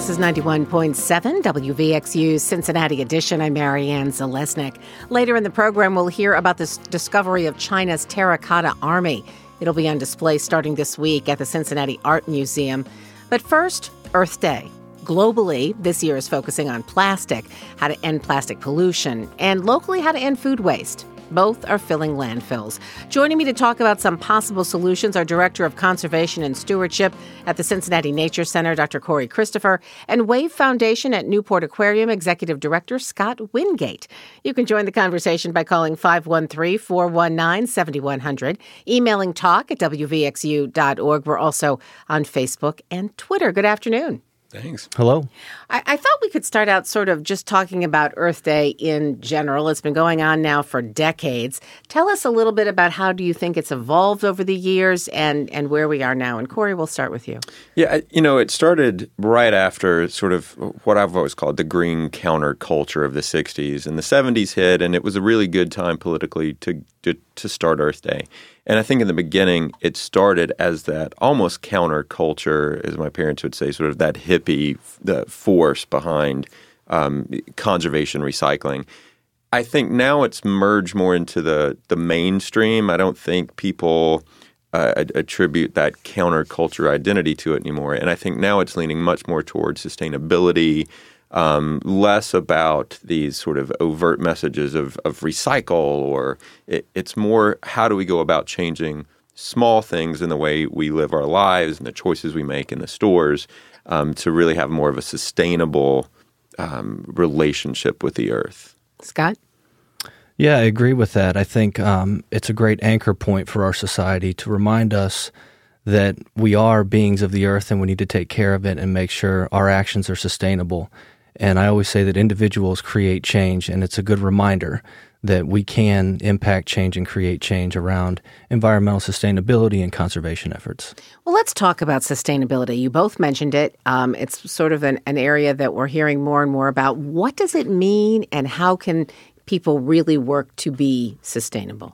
This is 91.7 WVXU's Cincinnati edition. I'm Marianne Zalesnik. Later in the program, we'll hear about the discovery of China's terracotta army. It'll be on display starting this week at the Cincinnati Art Museum. But first, Earth Day. Globally, this year is focusing on plastic, how to end plastic pollution, and locally, how to end food waste. Both are filling landfills. Joining me to talk about some possible solutions are Director of Conservation and Stewardship at the Cincinnati Nature Center, Dr. Corey Christopher, and Wave Foundation at Newport Aquarium Executive Director Scott Wingate. You can join the conversation by calling 513-419-7100, emailing talk@wvxu.org. We're also on Facebook and Twitter. Good afternoon. Thanks. Hello. I thought we could start out sort of just talking about Earth Day in general. It's been going on now for decades. Tell us a little bit about how do you think it's evolved over the years and where we are now. And Corey, we'll start with you. Yeah, it started right after sort of what I've always called the green counterculture of the 60s. And the 70s hit, and it was a really good time politically to start Earth Day. And I think in the beginning, it started as that almost counterculture, as my parents would say, sort of that hippie the force behind conservation recycling. I think now it's merged more into the mainstream. I don't think people attribute that counterculture identity to it anymore. And I think now it's leaning much more towards sustainability, less about these sort of overt messages of recycle, or it's more how do we go about changing small things in the way we live our lives and the choices we make in the stores to really have more of a sustainable relationship with the earth. Scott? Yeah, I agree with that. I think it's a great anchor point for our society to remind us that we are beings of the earth and we need to take care of it and make sure our actions are sustainable. And I always say that individuals create change, and it's a good reminder that we can impact change and create change around environmental sustainability and conservation efforts. Well, let's talk about sustainability. You both mentioned it. It's sort of an area that we're hearing more and more about. What does it mean, and how can people really work to be sustainable?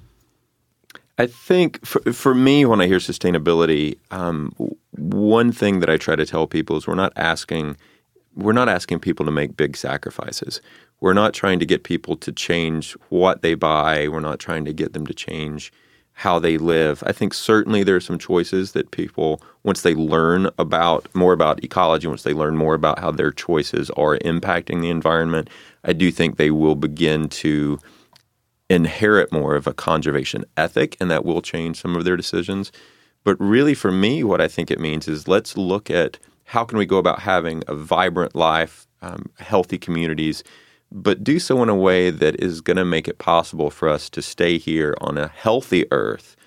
I think for me, when I hear sustainability, one thing that I try to tell people is we're not asking people to make big sacrifices. We're not trying to get people to change what they buy. We're not trying to get them to change how they live. I think certainly there are some choices that people, once they learn more about ecology, once they learn more about how their choices are impacting the environment, I do think they will begin to inherit more of a conservation ethic, and that will change some of their decisions. But really, for me, what I think it means is let's look at how can we go about having a vibrant life, healthy communities, but do so in a way that is going to make it possible for us to stay here on a healthy earth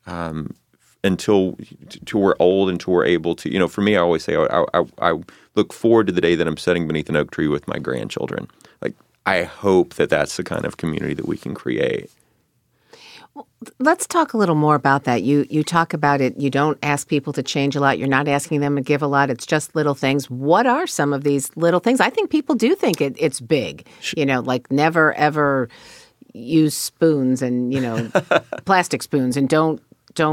until we're old, until we're able to. For me, I always say I look forward to the day that I'm sitting beneath an oak tree with my grandchildren. Like, I hope that that's the kind of community that we can create. Well, let's talk a little more about that. You talk about it. You don't ask people to change a lot. You're not asking them to give a lot. It's just little things. What are some of these little things? I think people do think it's big. Like never ever use spoons and plastic spoons, and don't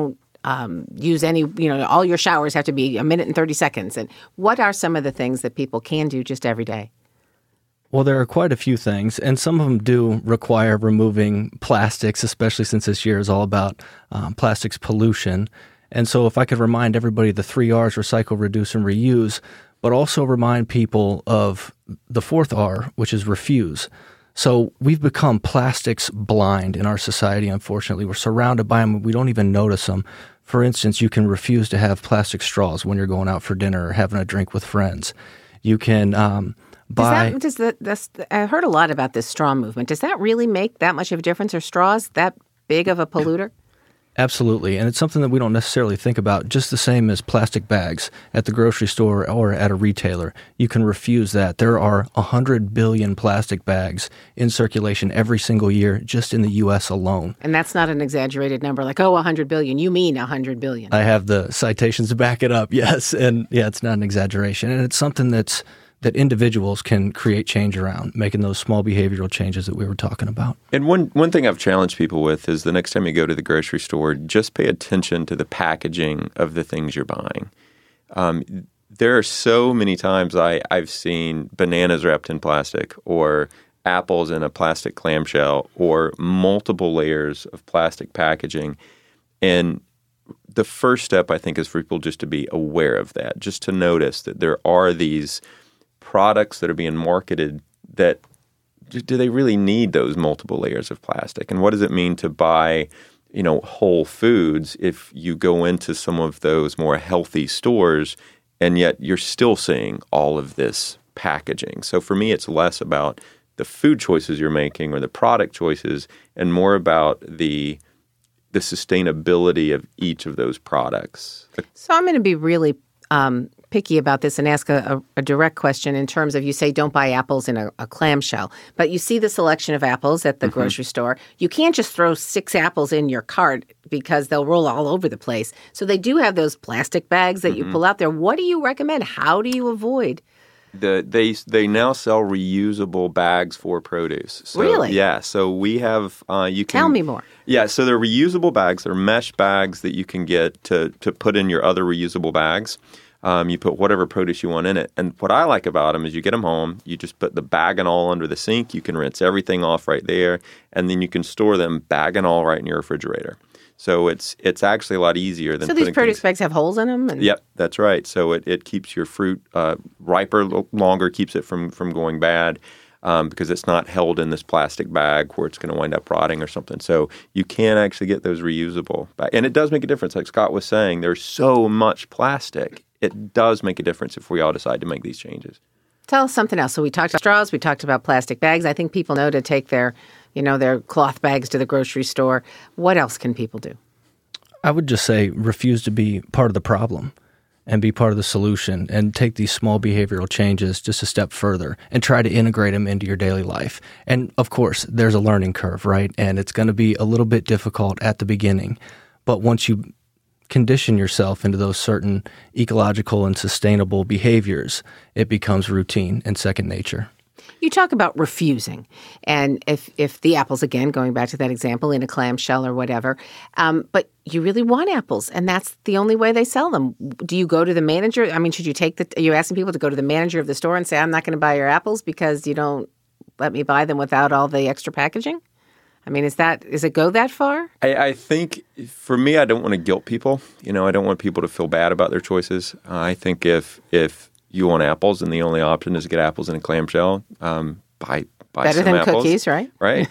use any. All your showers have to be a minute and 30 seconds. And what are some of the things that people can do just every day? Well, there are quite a few things, and some of them do require removing plastics, especially since this year is all about plastics pollution. And so if I could remind everybody the 3 R's, recycle, reduce, and reuse, but also remind people of the 4th R, which is refuse. So we've become plastics blind in our society, unfortunately. We're surrounded by them. We don't even notice them. For instance, you can refuse to have plastic straws when you're going out for dinner or having a drink with friends. You can I heard a lot about this straw movement. Does that really make that much of a difference? Are straws that big of a polluter? Absolutely. And it's something that we don't necessarily think about, just the same as plastic bags at the grocery store or at a retailer. You can refuse that. There are 100 billion plastic bags in circulation every single year just in the U.S. alone. And that's not an exaggerated number, like, 100 billion. You mean 100 billion. I have the citations to back it up, yes. And yeah, it's not an exaggeration. And it's something that individuals can create change around, making those small behavioral changes that we were talking about. And one thing I've challenged people with is the next time you go to the grocery store, just pay attention to the packaging of the things you're buying. There are so many times I've seen bananas wrapped in plastic or apples in a plastic clamshell or multiple layers of plastic packaging. And the first step, I think, is for people just to be aware of that, just to notice that there are these products that are being marketed that do they really need those multiple layers of plastic? And what does it mean to buy, Whole Foods if you go into some of those more healthy stores and yet you're still seeing all of this packaging? So for me, it's less about the food choices you're making or the product choices and more about the sustainability of each of those products. So I'm going to be really picky about this and ask a direct question in terms of, you say don't buy apples in a clamshell, but you see the selection of apples at the grocery store. You can't just throw 6 apples in your cart because they'll roll all over the place. So they do have those plastic bags that you pull out there. What do you recommend? How do you avoid? They now sell reusable bags for produce. So, really? Yeah. So we have you can tell me more. Yeah. So they're reusable bags. They're mesh bags that you can get to put in your other reusable bags. You put whatever produce you want in it. And what I like about them is you get them home, you just put the bag and all under the sink. You can rinse everything off right there, and then you can store them bag and all right in your refrigerator. So it's actually a lot easier than. So these produce bags have holes in them? Yep, that's right. So it keeps your fruit riper longer, keeps it from going bad because it's not held in this plastic bag where it's going to wind up rotting or something. So you can actually get those reusable. And it does make a difference. Like Scott was saying, there's so much plastic. It does make a difference if we all decide to make these changes. Tell us something else. So we talked about straws, we talked about plastic bags. I think people know to take their cloth bags to the grocery store. What else can people do? I would just say refuse to be part of the problem and be part of the solution and take these small behavioral changes just a step further and try to integrate them into your daily life. And of course, there's a learning curve, right? And it's going to be a little bit difficult at the beginning. But once you condition yourself into those certain ecological and sustainable behaviors, it becomes routine and second nature. You talk about refusing, and if the apples, again, going back to that example, in a clamshell or whatever, but you really want apples, and that's the only way they sell them. Do you go to the manager? I mean, are you asking people to go to the manager of the store and say, I'm not going to buy your apples because you don't let me buy them without all the extra packaging? I mean, is it go that far? I think for me, I don't want to guilt people. I don't want people to feel bad about their choices. I think if you want apples and the only option is to get apples in a clamshell, buy better some than apples. Cookies, right? Right.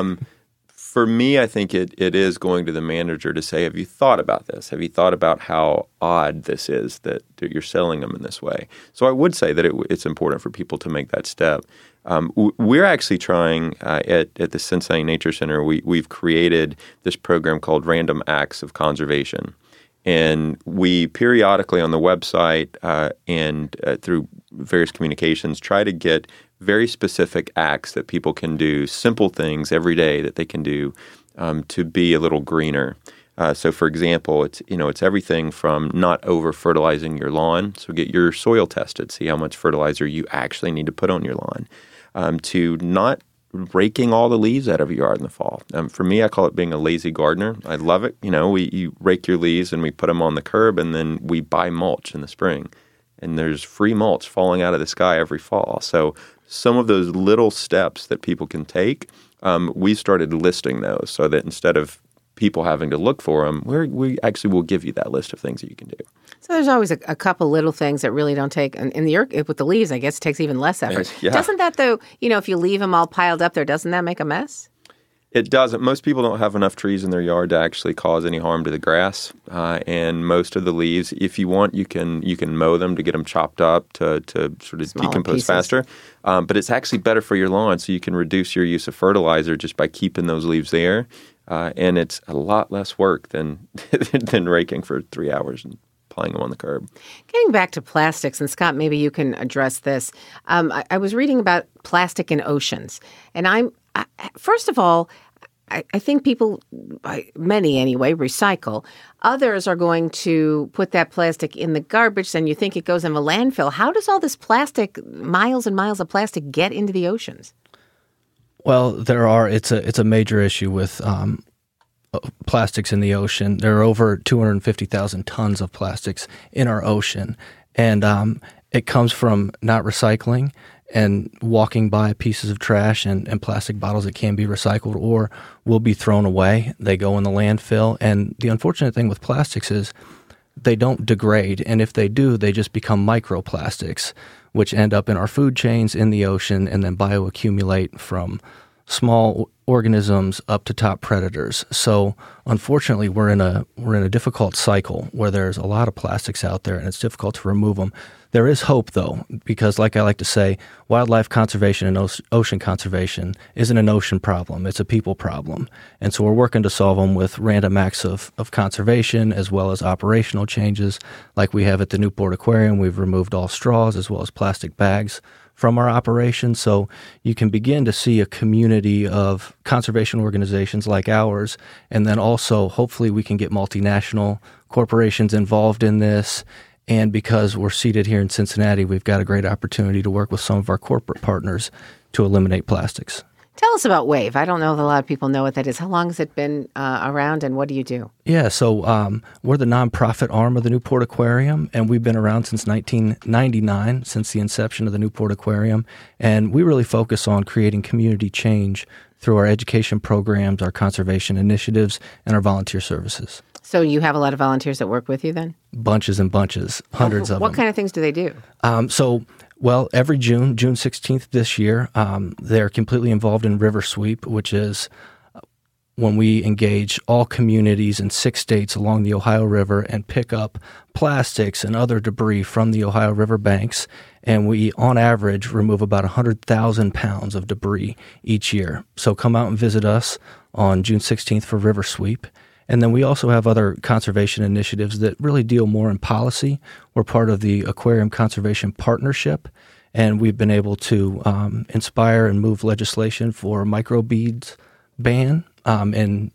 For me, I think it is going to the manager to say, have you thought about this? Have you thought about how odd this is that you're selling them in this way? So I would say that it's important for people to make that step. We're actually trying at the Cincinnati Nature Center, we've created this program called Random Acts of Conservation. And we periodically on the website and through various communications try to get very specific acts that people can do, simple things every day that they can do to be a little greener. So, for example, it's everything from not over-fertilizing your lawn, so get your soil tested, see how much fertilizer you actually need to put on your lawn, to not raking all the leaves out of your yard in the fall. For me, I call it being a lazy gardener. I love it. You rake your leaves and we put them on the curb, and then we buy mulch in the spring. And there's free mulch falling out of the sky every fall. So some of those little steps that people can take, we started listing those so that instead of people having to look for them, we actually will give you that list of things that you can do. So there's always a couple little things that really don't take, and with the leaves, I guess it takes even less effort. Yeah. Doesn't that, though, if you leave them all piled up there, doesn't that make a mess? It doesn't. Most people don't have enough trees in their yard to actually cause any harm to the grass. And most of the leaves, if you want, you can mow them to get them chopped up to sort of smaller decompose pieces faster. But it's actually better for your lawn, so you can reduce your use of fertilizer just by keeping those leaves there. And it's a lot less work than raking for 3 hours and applying them on the curb. Getting back to plastics, and Scott, maybe you can address this. I was reading about plastic in oceans, and first of all, I think people, many anyway, recycle. Others are going to put that plastic in the garbage, and you think it goes in a landfill. How does all this plastic, miles and miles of plastic, get into the oceans? Well, it's a major issue with plastics in the ocean. There are over 250,000 tons of plastics in our ocean. And it comes from not recycling and walking by pieces of trash and plastic bottles that can be recycled or will be thrown away. They go in the landfill. And the unfortunate thing with plastics is they don't degrade. And if they do, they just become microplastics, which end up in our food chains, in the ocean, and then bioaccumulate from small organisms up to top predators. So unfortunately, we're in a difficult cycle where there's a lot of plastics out there and it's difficult to remove them. There is hope, though, because like I like to say, wildlife conservation and ocean conservation isn't an ocean problem. It's a people problem. And so we're working to solve them with random acts of conservation as well as operational changes like we have at the Newport Aquarium. We've removed all straws as well as plastic bags from our operation. So you can begin to see a community of conservation organizations like ours. And then also, hopefully, we can get multinational corporations involved in this. And because we're seated here in Cincinnati, we've got a great opportunity to work with some of our corporate partners to eliminate plastics. Tell us about WAVE. I don't know if a lot of people know what that is. How long has it been around, and what do you do? Yeah, so we're the nonprofit arm of the Newport Aquarium, and we've been around since 1999, since the inception of the Newport Aquarium. And we really focus on creating community change through our education programs, our conservation initiatives, and our volunteer services. So you have a lot of volunteers that work with you then? Bunches and bunches, hundreds of them. What kind of things do they do? Well, every June 16th this year, they're completely involved in River Sweep, which is when we engage all communities in 6 states along the Ohio River and pick up plastics and other debris from the Ohio River banks. And we, on average, remove about 100,000 pounds of debris each year. So come out and visit us on June 16th for River Sweep. And then we also have other conservation initiatives that really deal more in policy. We're part of the Aquarium Conservation Partnership, and we've been able to inspire and move legislation for a microbeads ban in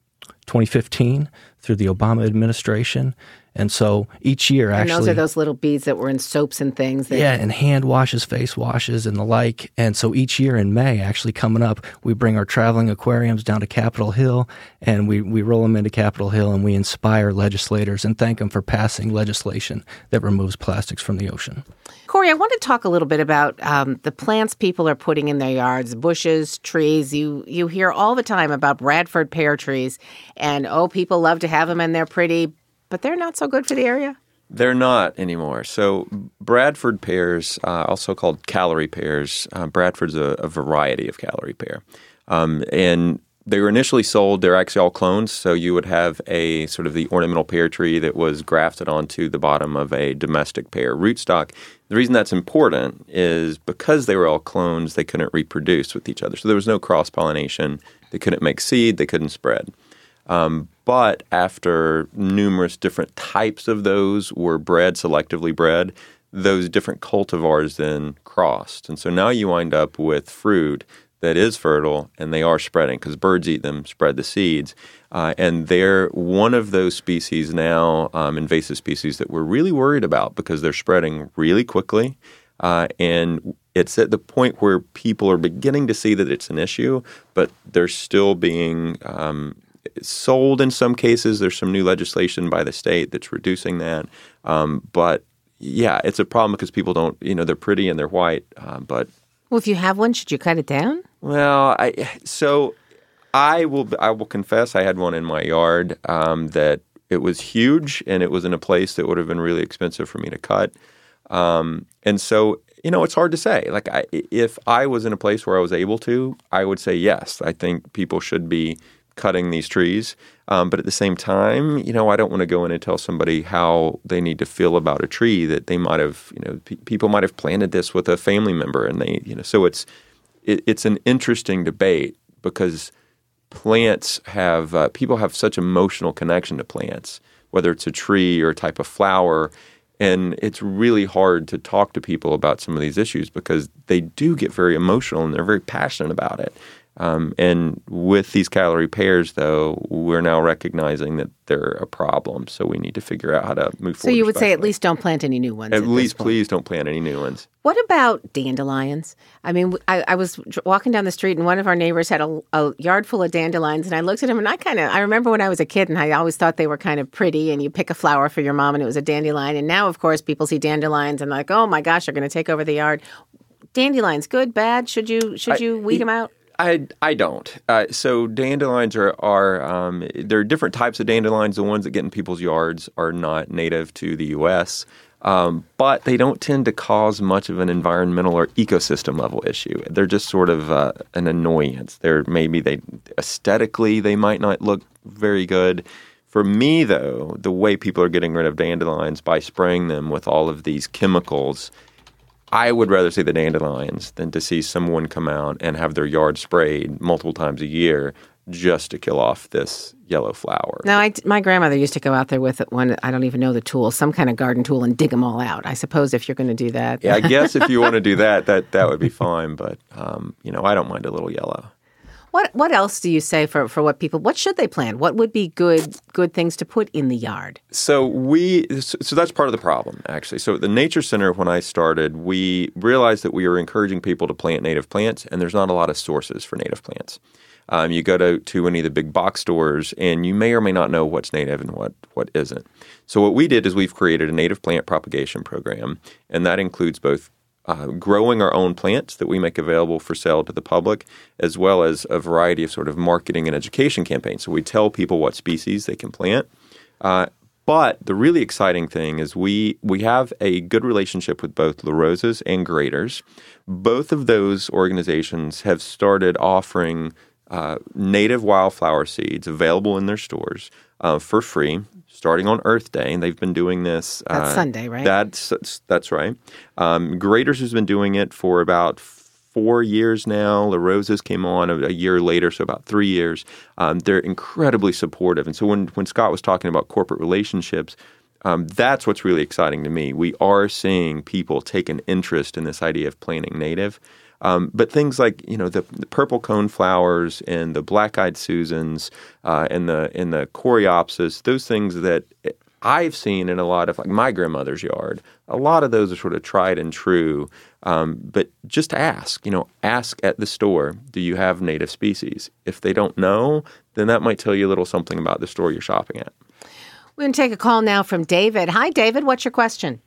2015 through the Obama administration. And so each year, actually... And those are those little beads that were in soaps and things. And hand washes, face washes, and the like. And so each year in May, actually coming up, we bring our traveling aquariums down to Capitol Hill, and we roll them into Capitol Hill, and we inspire legislators and thank them for passing legislation that removes plastics from the ocean. Corey, I want to talk a little bit about the plants people are putting in their yards, bushes, trees. You hear all the time about Bradford pear trees, and, people love to have them, and they're pretty, but they're not so good for the area? They're not anymore. So Bradford pears, also called calorie pears, Bradford's a variety of calorie pear. And they were initially sold, they're actually all clones, so you would have a sort of the ornamental pear tree that was grafted onto the bottom of a domestic pear rootstock. The reason that's important is because they were all clones, they couldn't reproduce with each other. So there was no cross-pollination. They couldn't make seed. They couldn't spread. But after numerous different types of those were selectively bred, those different cultivars then crossed. And so now you wind up with fruit that is fertile, and they are spreading because birds eat them, spread the seeds. And they're one of those species now, invasive species, that we're really worried about because they're spreading really quickly. And it's at the point where people are beginning to see that it's an issue, but they're still being sold in some cases. There's some new legislation by the state that's reducing that. But yeah, it's a problem because people don't, they're pretty and they're white. But well, if you have one, should you cut it down? Well, I will confess I had one in my yard that it was huge and it was in a place that would have been really expensive for me to cut. And so, it's hard to say. Like, if I was in a place where I was able to, I would say yes. I think people should be cutting these trees. But at the same time, I don't want to go in and tell somebody how they need to feel about a tree that they might have, people might have planted this with a family member. And they, so it's an interesting debate because plants have, people have such emotional connection to plants, whether it's a tree or a type of flower. And it's really hard to talk to people about some of these issues because they do get very emotional and they're very passionate about it. And with these calorie pairs, though, we're now recognizing that they're a problem. So we need to figure out how to move forward. So you would say at least don't plant any new ones. At least please don't plant any new ones. What about dandelions? I mean, I was walking down the street and one of our neighbors had a yard full of dandelions, and I looked at him and I remember when I was a kid and I always thought they were kind of pretty, and you pick a flower for your mom and it was a dandelion. And now, of course, people see dandelions and they're like, oh my gosh, they're going to take over the yard. Dandelions, good, bad? Should you weed them out? I don't. So dandelions there are different types of dandelions. The ones that get in people's yards are not native to the U.S., but they don't tend to cause much of an environmental or ecosystem level issue. They're just sort of an annoyance. Aesthetically, they might not look very good. For me, though, the way people are getting rid of dandelions by spraying them with all of these chemicals, I would rather see the dandelions than to see someone come out and have their yard sprayed multiple times a year just to kill off this yellow flower. Now, my grandmother used to go out there with one, I don't even know the tool, some kind of garden tool, and dig them all out. I suppose if you're going to do that. Yeah, I guess if you want to do that would be fine. But, I don't mind a little yellow. What else do you say for what should they plant? What would be good things to put in the yard? So that's part of the problem, actually. So at the Nature Center, when I started, we realized that we were encouraging people to plant native plants, and there's not a lot of sources for native plants. You go to any of the big box stores, and you may or may not know what's native and what isn't. So what we did is we've created a native plant propagation program, and that includes both growing our own plants that we make available for sale to the public, as well as a variety of sort of marketing and education campaigns. So we tell people what species they can plant. But the really exciting thing is we have a good relationship with both La Rosa's and Graders. Both of those organizations have started offering native wildflower seeds available in their stores for free, starting on Earth Day, and they've been doing this. That's Sunday, right? That's right. Graders has been doing it for about 4 years now. La Rosa's came on a year later, so about 3 years. They're incredibly supportive, and so when Scott was talking about corporate relationships, that's what's really exciting to me. We are seeing people take an interest in this idea of planting native. But things like the purple cone flowers and the black-eyed Susans and the coreopsis, those things that I've seen in a lot of my grandmother's yard, a lot of those are sort of tried and true. But just ask at the store, do you have native species? If they don't know, then that might tell you a little something about the store you're shopping at. We're going to take a call now from David. Hi, David. What's your question?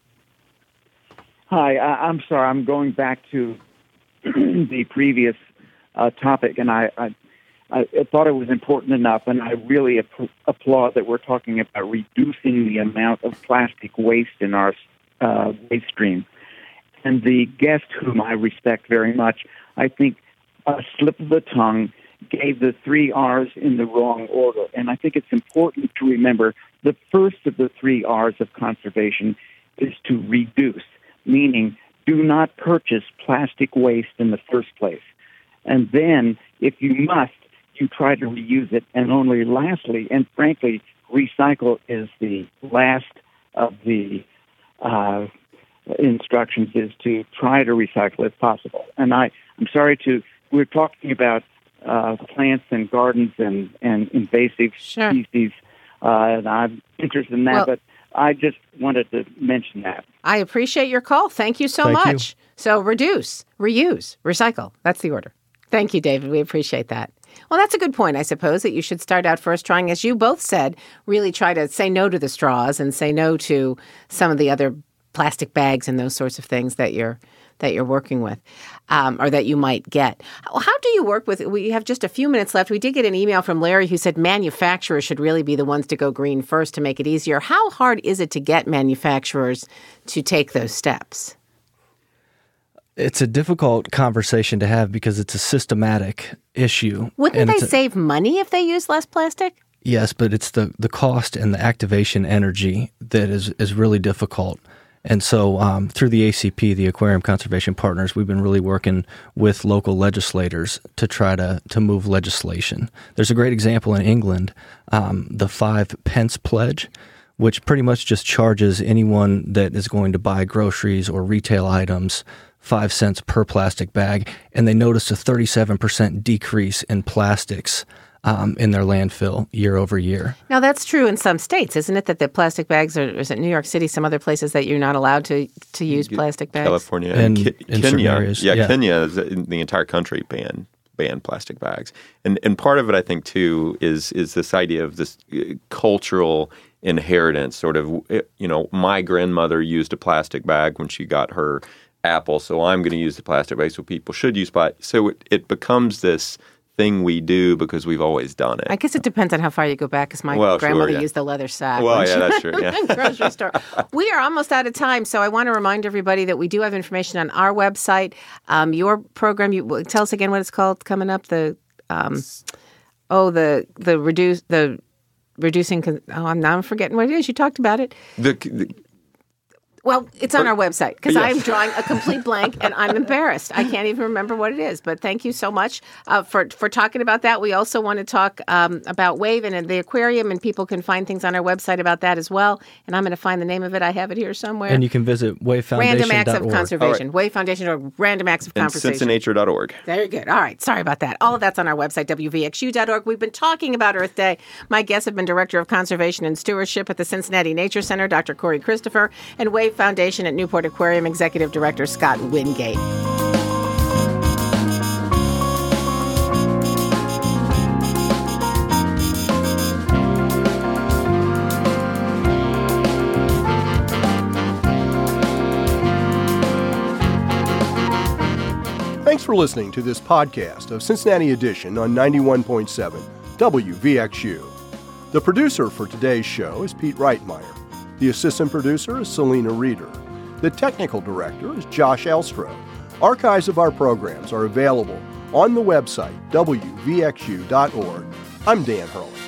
Hi. I'm sorry. I'm going back to the previous topic, and I thought it was important enough, and I really applaud that we're talking about reducing the amount of plastic waste in our waste stream. And the guest, whom I respect very much, I think a slip of the tongue gave the 3 R's in the wrong order. And I think it's important to remember the first of the 3 R's of conservation is to reduce, meaning do not purchase plastic waste in the first place. And then, if you must, you try to reuse it. And only lastly, and frankly, recycle is the last of the instructions, is to try to recycle if possible. And I'm sorry we're talking about plants and gardens and invasive species, and I'm interested in that, but I just wanted to mention that. I appreciate your call. Thank you so much. So reduce, reuse, recycle. That's the order. Thank you, David. We appreciate that. Well, that's a good point, I suppose, that you should start out first trying, as you both said, really try to say no to the straws and say no to some of the other plastic bags and those sorts of things that you're working with, or that you might get. How do you work with? We have just a few minutes left. We did get an email from Larry who said manufacturers should really be the ones to go green first to make it easier. How hard is it to get manufacturers to take those steps? It's a difficult conversation to have because it's a systematic issue. Wouldn't they save money if they use less plastic? Yes, but it's the cost and the activation energy that is really difficult. And so through the ACP, the Aquarium Conservation Partners, we've been really working with local legislators to try to move legislation. There's a great example in England, the 5 pence pledge, which pretty much just charges anyone that is going to buy groceries or retail items 5 cents per plastic bag, and they noticed a 37% decrease in plastics in their landfill year over year. Now, that's true in some states, isn't it, that the plastic bags are, is it New York City, some other places that you're not allowed to use plastic bags? California and Kenya. certain areas. Yeah, Kenya, is the entire country banned plastic bags. And part of it, I think, too, is this idea of this cultural inheritance, sort of, my grandmother used a plastic bag when she got her apple, so I'm going to use the plastic bag, so people should use plastic. So it becomes this thing we do because we've always done it. I guess it depends on how far you go back, because my grandmother used the leather sack. Well, yeah, that's true. Yeah. Grocery store. We are almost out of time, so I want to remind everybody that we do have information on our website. Your program, tell us again what it's called coming up. I'm forgetting what it is. You talked about it. Well, it's on our website, because I'm drawing a complete blank and I'm embarrassed. I can't even remember what it is. But thank you so much for talking about that. We also want to talk about WAVE and the aquarium, and people can find things on our website about that as well. And I'm going to find the name of it. I have it here somewhere. And you can visit wavefoundation.org. Random Acts of Conservation. Right. WaveFoundation.org. Random Acts of Conservation. Cincynature.org. Very good. All right. Sorry about that. All of that's on our website, WVXU.org. We've been talking about Earth Day. My guests have been Director of Conservation and Stewardship at the Cincinnati Nature Center, Dr. Corey Christopher, and WAVE Foundation at Newport Aquarium Executive Director Scott Wingate. Thanks for listening to this podcast of Cincinnati Edition on 91.7 WVXU. The producer for today's show is Pete Reitmeyer. The assistant producer is Selena Reeder. The technical director is Josh Elstro. Archives of our programs are available on the website, WVXU.org. I'm Dan Hurley.